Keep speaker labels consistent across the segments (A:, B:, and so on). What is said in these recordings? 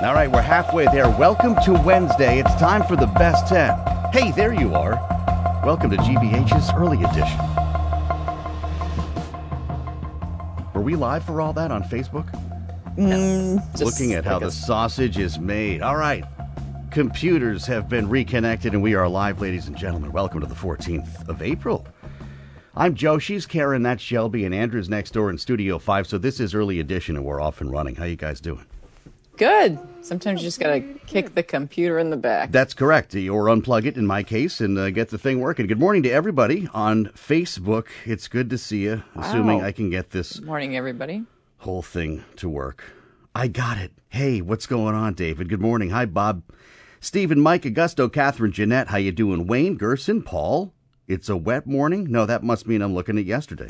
A: All right, we're halfway there. Welcome to Wednesday. It's time for the best 10. Hey, there you are. Welcome to GBH's Early Edition. Were we live for all that on Facebook? Looking at how the sausage is made. All right. Computers have been reconnected, and we are live, ladies and gentlemen. Welcome to the 14th of April. I'm Joe, she's Karen, that's Shelby, and Andrew's next door in Studio 5. So this is Early Edition, and we're off and running. How you guys doing?
B: Good. Sometimes you just got to kick the computer in the back.
A: That's correct. Or unplug it, in my case, and get the thing working. Good morning to everybody on Facebook. It's good to see you, assuming I can get this
B: Good morning, everybody.
A: Whole thing to work. I got it. Hey, what's going on, David? Good morning. Hi, Bob. Stephen, Mike, Augusto, Catherine, Jeanette. How you doing? Wayne, Gerson, Paul. It's a wet morning? No, that must mean I'm looking at yesterday.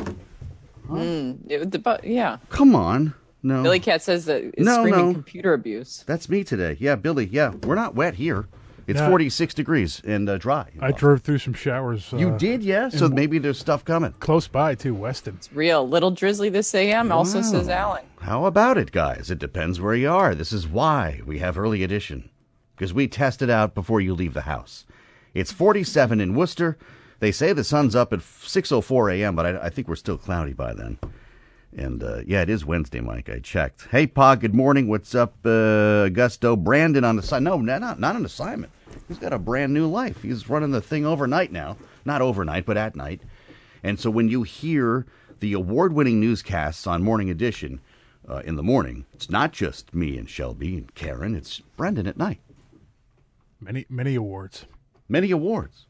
B: Yeah.
A: Come on. No.
B: Billy Cat says that it's screaming computer abuse.
A: That's me today. Yeah, Billy. Yeah, we're not wet here. It's 46 degrees and dry.
C: I drove through some showers.
A: You did, yeah? So maybe there's stuff coming.
C: Close by, too, Weston.
B: It's real. Little drizzly this a.m. also says Alan.
A: How about it, guys? It depends where you are. This is why we have Early Edition, because we test it out before you leave the house. It's 47 in Worcester. They say the sun's up at 6:04 a.m., but I think we're still cloudy by then. And, it is Wednesday, Mike. I checked. Hey, Pa, good morning. What's up, Augusto? Brandon on assignment. No, not an assignment. He's got a brand new life. He's running the thing overnight now. Not overnight, but at night. And so when you hear the award-winning newscasts on Morning Edition in the morning, it's not just me and Shelby and Karen. It's Brendan at night.
C: Many awards.
A: Many awards.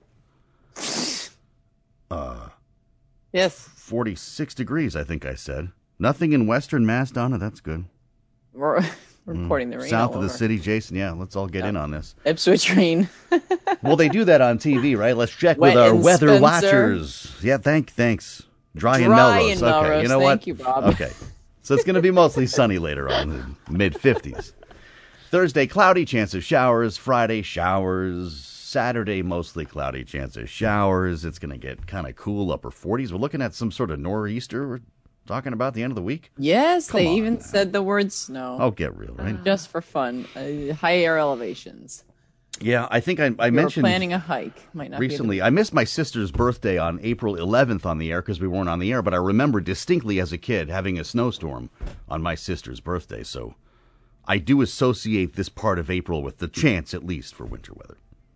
B: Yes.
A: 46 degrees, I think I said. Nothing in Western Mass, Donna. That's good.
B: We're reporting the rain
A: South
B: all
A: of the
B: over.
A: city, Jason. Yeah, let's all get in on this.
B: Ipswich rain.
A: Well, they do that on TV, right? Let's check
B: Wet
A: with our
B: and
A: weather
B: Spencer.
A: watchers. Yeah, thanks. Dry and
B: Dry
A: Melrose.
B: in Melrose.
A: Okay, you know what?
B: Thank you, Bob.
A: Okay, so it's going to be mostly sunny later on, mid-50s. Thursday, cloudy, chance of showers. Friday, showers. Saturday, mostly cloudy, chance of showers. It's going to get kind of cool, upper 40s. We're looking at some sort of nor'easter. We're talking about the end of the week.
B: Yes,
A: Come
B: they
A: on
B: even
A: now.
B: said the word snow.
A: Oh, get real, right?
B: Just for fun. High air elevations.
A: Yeah, I think I
B: We're
A: mentioned
B: planning a hike. Might not
A: recently. I missed my sister's birthday on April 11th on the air because we weren't on the air, but I remember distinctly as a kid having a snowstorm on my sister's birthday. So I do associate this part of April with the chance, at least, for winter weather.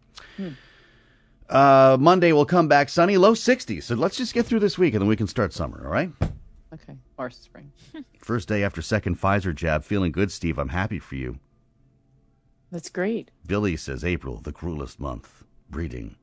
A: Monday will come back sunny, low 60s. So let's just get through this week and then we can start summer, all right?
B: Okay, or spring.
A: First day after second Pfizer jab. Feeling good, Steve. I'm happy for you.
B: That's great.
A: Billy says April, the cruelest month. Breeding.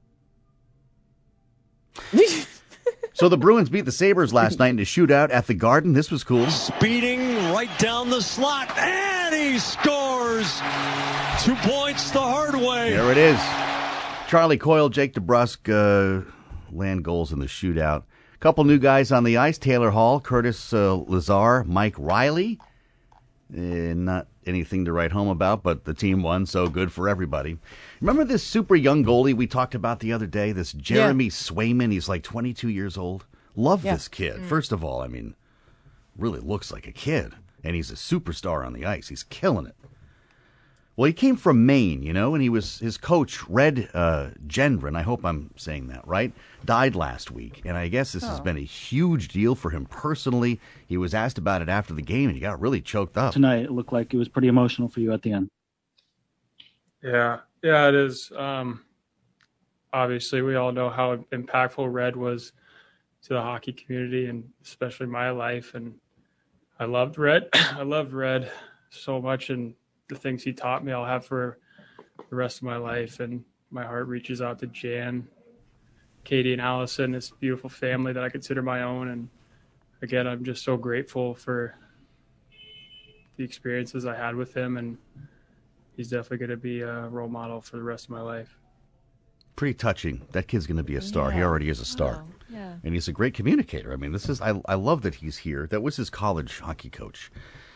A: So the Bruins beat the Sabres last night in a shootout at the Garden. This was cool.
D: Speeding right down the slot, and he scores! 2 points the hard way.
A: There it is. Charlie Coyle, Jake DeBrusk land goals in the shootout. Couple new guys on the ice. Taylor Hall, Curtis Lazar, Mike Riley. Not anything to write home about, but the team won, so good for everybody. Remember this super young goalie we talked about the other day, this Jeremy Swayman? He's like 22 years old. Love this kid. First of all, I mean, really looks like a kid, and he's a superstar on the ice. He's killing it. Well, he came from Maine, and his coach, Red Gendron, I hope I'm saying that right, died last week. And I guess this has been a huge deal for him personally. He was asked about it after the game, and he got really choked up.
E: Tonight, it looked like it was pretty emotional for you at the end.
F: Yeah, it is. Obviously, we all know how impactful Red was to the hockey community and especially my life. And I loved Red. I loved Red so much, and the things he taught me I'll have for the rest of my life. And my heart reaches out to Jan, Katie, and Allison, this beautiful family that I consider my own. And again, I'm just so grateful for the experiences I had with him, and he's definitely going to be a role model for the rest of my life.
A: Pretty touching. That kid's going to be a star. He already is a star.
B: Wow. Yeah.
A: And he's a great communicator. I mean, I love that he's here. That was his college hockey coach.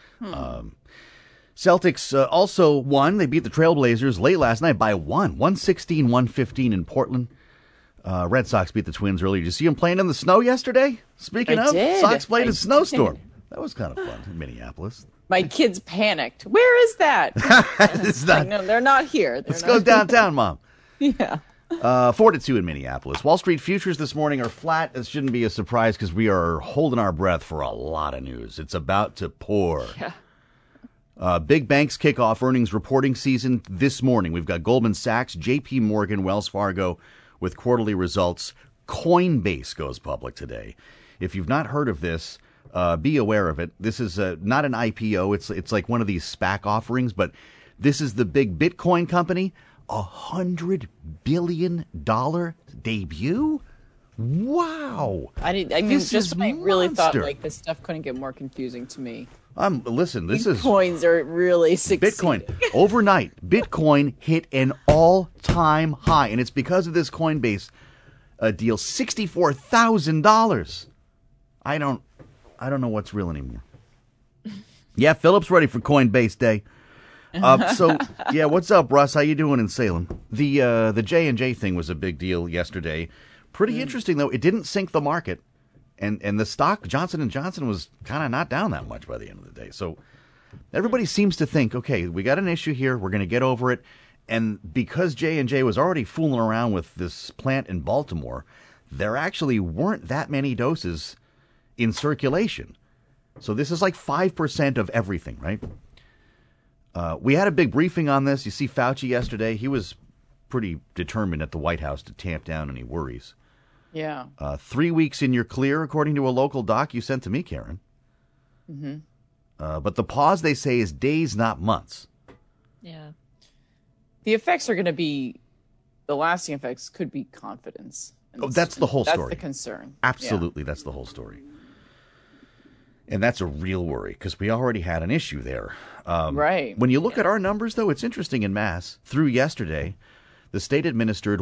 A: Celtics also won. They beat the Trailblazers late last night by 116-115 in Portland. Red Sox beat the Twins earlier. Did you see them playing in the snow yesterday? Speaking
B: I
A: of,
B: did.
A: Sox played
B: I
A: in a snowstorm.
B: did.
A: That was kind of fun in Minneapolis.
B: My kids panicked. Where is that?
A: It's not,
B: Like, no, they're not here.
A: let's go downtown, Mom.
B: Yeah.
A: 4-2 in Minneapolis. Wall Street futures this morning are flat. This shouldn't be a surprise because we are holding our breath for a lot of news. It's about to pour.
B: Yeah.
A: Big banks kick off earnings reporting season this morning. We've got Goldman Sachs, J.P. Morgan, Wells Fargo with quarterly results. Coinbase goes public today. If you've not heard of this, be aware of it. This is not an IPO. It's like one of these SPAC offerings, but this is the big Bitcoin company. $100 billion debut? Wow!
B: I mean,
A: This
B: just
A: is
B: when I really thought
A: monster.
B: like this stuff couldn't get more confusing to me.
A: Listen, this is
B: Coins are really succeeding.
A: Bitcoin. Overnight, Bitcoin hit an all-time high, and it's because of this Coinbase deal. $64,000. I don't know what's real anymore. Yeah, Philip's ready for Coinbase Day. What's up, Russ? How you doing in Salem? The J&J thing was a big deal yesterday. Pretty interesting, though. It didn't sink the market, and the stock, Johnson & Johnson, was kind of not down that much by the end of the day. So everybody seems to think, okay, we got an issue here. We're going to get over it. And because J&J was already fooling around with this plant in Baltimore, there actually weren't that many doses in circulation. So this is like 5% of everything, right? We had a big briefing on this. You see Fauci yesterday. He was pretty determined at the White House to tamp down any worries.
B: Yeah.
A: 3 weeks in you're clear, according to a local doc you sent to me, Karen.
B: Mm-hmm.
A: But the pause, they say, is days, not months.
B: Yeah. The effects are going to be, the lasting effects could be confidence.
A: Oh, that's the whole story.
B: That's the concern.
A: Absolutely, that's the whole story. And that's a real worry because we already had an issue there.
B: Right.
A: When you look at our numbers, though, it's interesting in Mass. Through yesterday, the state administered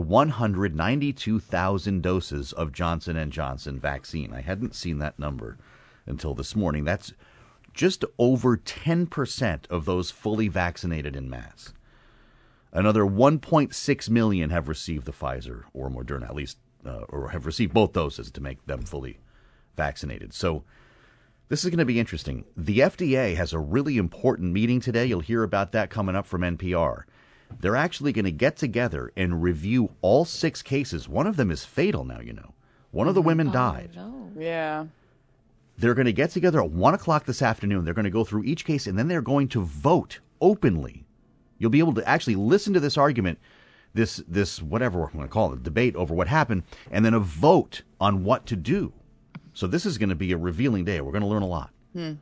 A: 192,000 doses of Johnson & Johnson vaccine. I hadn't seen that number until this morning. That's just over 10% of those fully vaccinated in Mass. Another 1.6 million have received the Pfizer or Moderna, at least, or have received both doses to make them fully vaccinated. So this is going to be interesting. The FDA has a really important meeting today. You'll hear about that coming up from NPR. They're actually going to get together and review all 6 cases. One of them is fatal now, you know. One of the women died.
B: No. Yeah.
A: They're going to get together at 1 o'clock this afternoon. They're going to go through each case, and then they're going to vote openly. You'll be able to actually listen to this argument, this whatever we're going to call it, debate over what happened, and then a vote on what to do. So this is going to be a revealing day. We're going to learn a lot.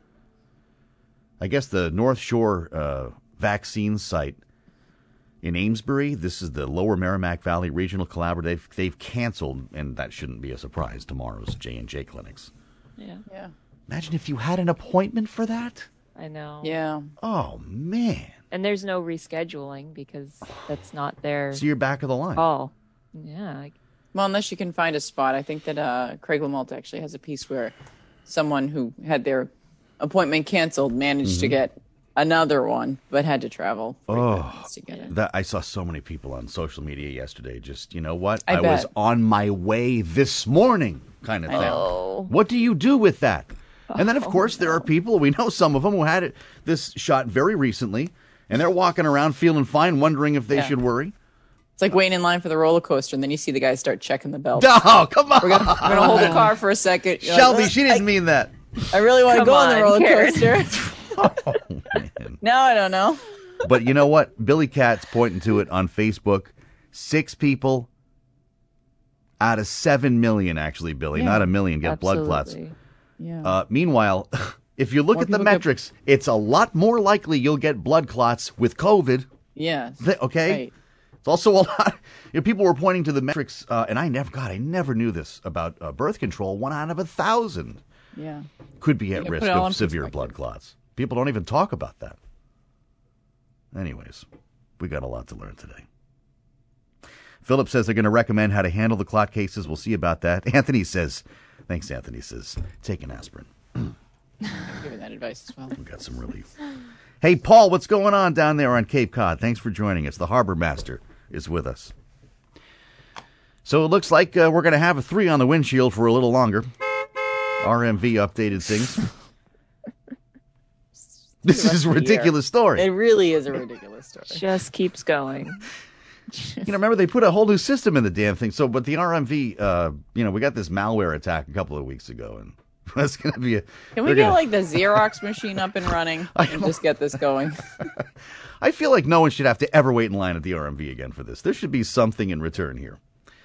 A: I guess the North Shore vaccine site in Amesbury, this is the Lower Merrimack Valley Regional Collaborative. They've canceled, and that shouldn't be a surprise, tomorrow's J&J clinics.
G: Yeah.
B: Yeah.
A: Imagine if you had an appointment for that.
G: I know.
B: Yeah.
A: Oh, man.
G: And there's no rescheduling because that's not their
A: So you're back of the line.
G: call. Yeah.
B: Well, unless you can find a spot. I think that Craig LaMalta actually has a piece where someone who had their appointment canceled managed to get another one, but had to travel 45 minutes to get it.
A: That I saw so many people on social media yesterday. Just, you know what?
B: I
A: was
B: bet.
A: on my way this morning kind of thing.
G: know.
A: What do you do with that? And then, of course, there are people, we know some of them, who had this shot very recently, and they're walking around feeling fine, wondering if they
B: Yeah.
A: should worry.
B: It's like waiting in line for the roller coaster, and then you see the guys start checking the belt.
A: Oh, come on.
B: We're gonna hold the car for a second. You're
A: Shelby,
B: like,
A: she didn't mean that.
B: I really want to
G: Come
B: go on the
G: on,
B: roller
G: Karen.
B: coaster.
A: Oh, man.
B: Now I don't know.
A: But you know what? Billy Cat's pointing to it on Facebook. 6 people out of 7 million, actually, Billy, not a million, get blood clots.
G: Absolutely.
B: Yeah.
A: Meanwhile, if you look
B: More
A: at the
B: people get-
A: metrics, it's a lot more likely you'll get blood clots with COVID.
B: Yes.
A: Okay?
B: Right.
A: It's also a lot. People were pointing to the metrics, and I never knew this about birth control. 1 out of 1,000
B: Yeah.
A: could be at
B: Yeah,
A: risk
B: put it all
A: of
B: in
A: severe
B: perspective.
A: blood clots. People don't even talk about that. Anyways, we got a lot to learn today. Philip says they're going to recommend how to handle the clot cases. We'll see about that. Anthony says, thanks, Anthony says, take an aspirin.
B: I'm giving that advice as well.
A: We got some relief. Hey, Paul, what's going on down there on Cape Cod? Thanks for joining us. The Harbor Master is with us. So it looks like we're going to have a 3 on the windshield for a little longer. RMV updated things. This is a ridiculous story.
B: It really is a ridiculous story.
G: Just keeps going.
A: Remember they put a whole new system in the damn thing. So, but the RMV, we got this malware attack a couple of weeks ago, and that's going to be
B: Can we get like the Xerox machine up and running and just get this going?
A: I feel like no one should have to ever wait in line at the RMV again for this. There should be something in return here.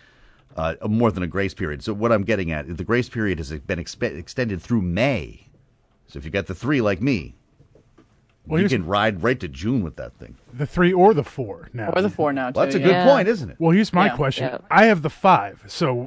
A: More than a grace period. So what I'm getting at, the grace period has been extended through May. So if you got the 3 like me, you can ride right to June with that thing.
C: The 3 or the 4 now.
B: Or the 4 now, too.
A: Well, that's a good point, isn't it?
C: Well, here's my
B: Yeah.
C: question.
G: Yeah.
C: I have the 5, so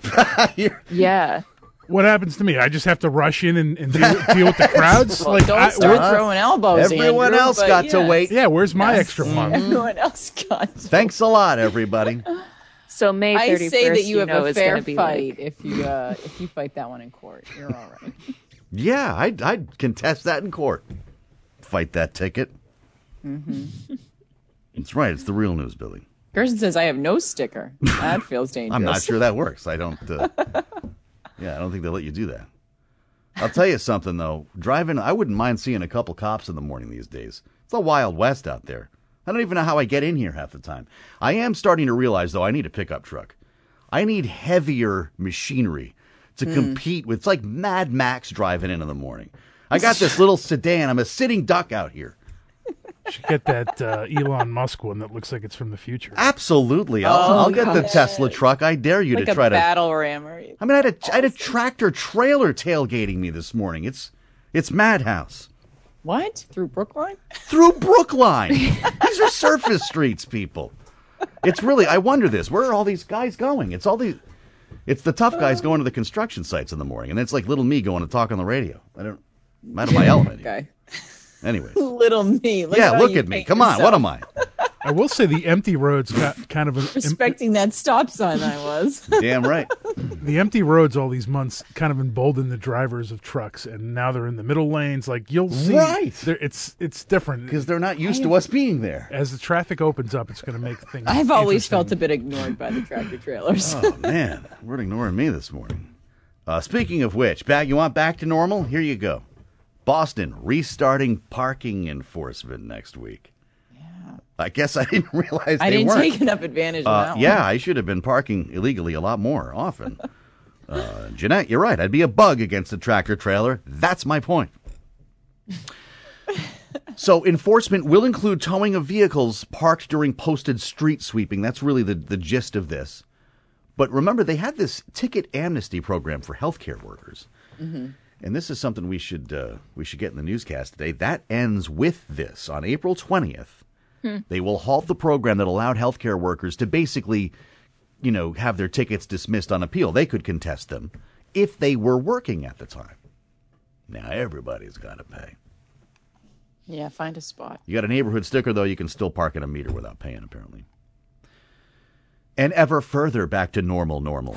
G: Yeah.
C: what happens to me? I just have to rush in and deal with the crowds?
B: Well, don't start throwing elbows,
A: Everyone
B: Andrew,
A: else
B: but
A: got to
B: yes.
A: wait.
C: Yeah, where's my extra month?
B: Everyone else got to
A: Thanks a lot, everybody.
G: So May 31st,
B: I say that you have a
G: is
B: fair
G: gonna be
B: fight
G: like,
B: if you fight that one in court. You're all right.
A: Yeah, I'd contest that in court. Fight that ticket. Mm-hmm. That's right. It's the real news, Billy.
B: Gerson says I have no sticker. That feels dangerous.
A: I'm not sure that works. I don't. I don't think they'll let you do that. I'll tell you something though. Driving, I wouldn't mind seeing a couple cops in the morning these days. It's a Wild West out there. I don't even know how I get in here half the time. I am starting to realize though I need a pickup truck. I need heavier machinery to compete with. It's like Mad Max driving in the morning. I got this little sedan. I'm a sitting duck out here.
C: Should get that Elon Musk one that looks like it's from the future.
A: Absolutely. I'll get the Tesla truck. I dare you
B: like
A: to
B: a
A: try to.
B: battle rammer.
A: I mean, I had a tractor trailer tailgating me this morning. It's madhouse.
B: What? Through Brookline?
A: Through Brookline. These are surface streets, people. It's really, I wonder this. Where are all these guys going? It's the tough guys going to the construction sites in the morning. And it's like little me going to talk on the radio. I'm out of my element here.
B: Okay.
A: Anyways.
B: Little me.
A: Look at me. Come on. What am I?
C: I will say the empty roads got kind of
B: Respecting that stop sign I was.
A: Damn right.
C: the empty roads all these months kind of emboldened the drivers of trucks, and now they're in the middle lanes. Like you'll see,
A: Right.
C: It's different
A: Because they're not used to us being there.
C: as the traffic opens up. It's going to make things.
B: I've always
C: interesting.
B: felt a bit ignored by the tractor trailers.
A: Oh, man. We're ignoring me this morning. Speaking of which, you want back to normal? Here you go. Boston restarting parking enforcement next week. I guess I didn't realize
B: I
A: they
B: didn't
A: weren't.
B: take enough advantage of that one.
A: Yeah, I should have been parking illegally a lot more often. Jeanette, you're right. I'd be a bug against a tractor trailer. That's my point. So enforcement will include towing of vehicles parked during posted street sweeping. That's really the gist of this. But remember, they had this ticket amnesty program for healthcare workers. Mm-hmm. And this is something we should get in the newscast today. That ends with this. On April 20th, they will halt the program that allowed healthcare workers to basically, have their tickets dismissed on appeal. They could contest them if they were working at the time. Now everybody's got to pay.
B: Yeah, find a spot.
A: You got a neighborhood sticker, though, you can still park at a meter without paying, apparently. And ever further back to normal.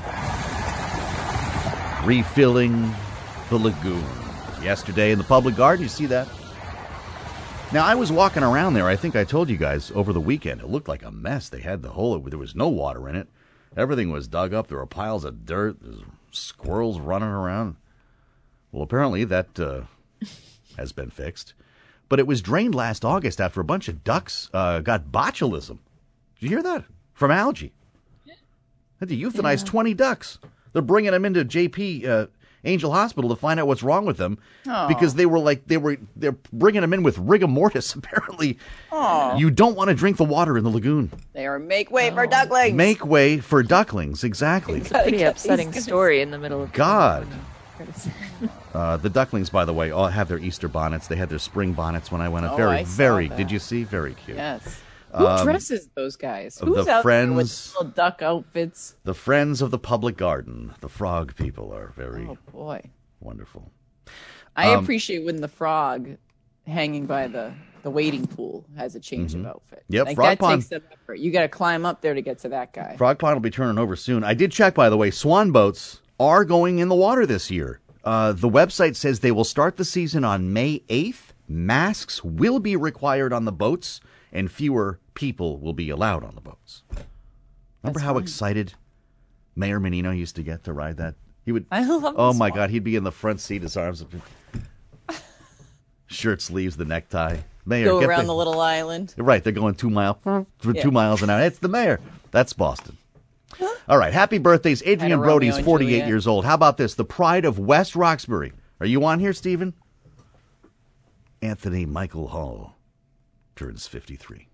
A: Refilling the lagoon. Yesterday in the public garden, you see that? Now, I was walking around there. I think I told you guys over the weekend. It looked like a mess. They had the hole. There was no water in it. Everything was dug up. There were piles of dirt. There's squirrels running around. Well, apparently that has been fixed. But it was drained last August after a bunch of ducks got botulism. Did you hear that? From algae. Had to euthanize 20 ducks. They're bringing them into JP Angel Hospital to find out what's wrong with them because they're bringing them in with rigor mortis. Apparently, you don't want to drink the water in the lagoon.
B: They are make way for ducklings.
A: Make way for ducklings, exactly.
G: Pretty upsetting story in the middle of
A: God. The ducklings, by the way, all have their Easter bonnets. They had their spring bonnets when I went up.
B: I saw that.
A: Did you see? Very cute.
B: Yes. Who dresses those guys? Who's
A: the
B: out there with
A: friends-
B: little duck outfits?
A: The Friends of the Public Garden, the frog people, are very
B: Oh boy,
A: wonderful.
B: I appreciate when the frog hanging by the waiting pool has a change of outfit.
A: Yep,
B: like
A: frog
B: that
A: pond.
B: takes some effort. You got to climb up there to get to that guy.
A: Frog Pond will be turning over soon. I did check, by the way, swan boats are going in the water this year. The website says they will start the season on May 8th. Masks will be required on the boats, and fewer people will be allowed on the boats. Remember how excited Mayor Menino used to get to ride that? He would.
B: I love.
A: Oh
B: this
A: my
B: one.
A: God, he'd be in the front seat, his arms up. Shirt sleeves, the necktie. Mayor,
B: Go
A: get
B: around the little island.
A: Right, they're going 2 miles for 2 miles an hour. It's the mayor. That's Boston. All right, happy birthdays. Adrian Brody is 48 years old. How about this? The pride of West Roxbury. Are you on here, Stephen? Anthony Michael Hall turns 53.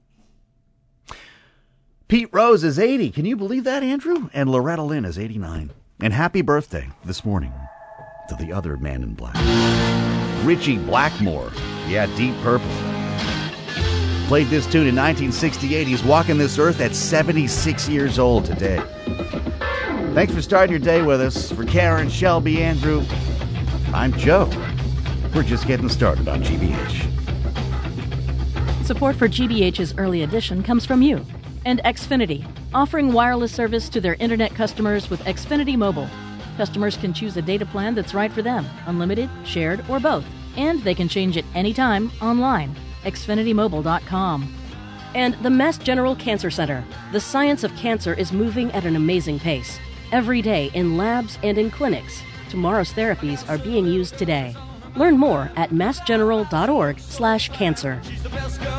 A: Pete Rose is 80. Can you believe that, Andrew? And Loretta Lynn is 89. And happy birthday this morning to the other man in black, Richie Blackmore. Yeah, Deep Purple. Played this tune in 1968. He's walking this earth at 76 years old today. Thanks for starting your day with us. For Karen, Shelby, Andrew, I'm Joe. We're just getting started on GBH.
H: Support for GBH's early edition comes from you and Xfinity, offering wireless service to their internet customers with Xfinity Mobile. Customers can choose a data plan that's right for them, unlimited, shared, or both. And they can change it anytime online. XfinityMobile.com. And the Mass General Cancer Center. The science of cancer is moving at an amazing pace. Every day in labs and in clinics, tomorrow's therapies are being used today. Learn more at massgeneral.org/cancer.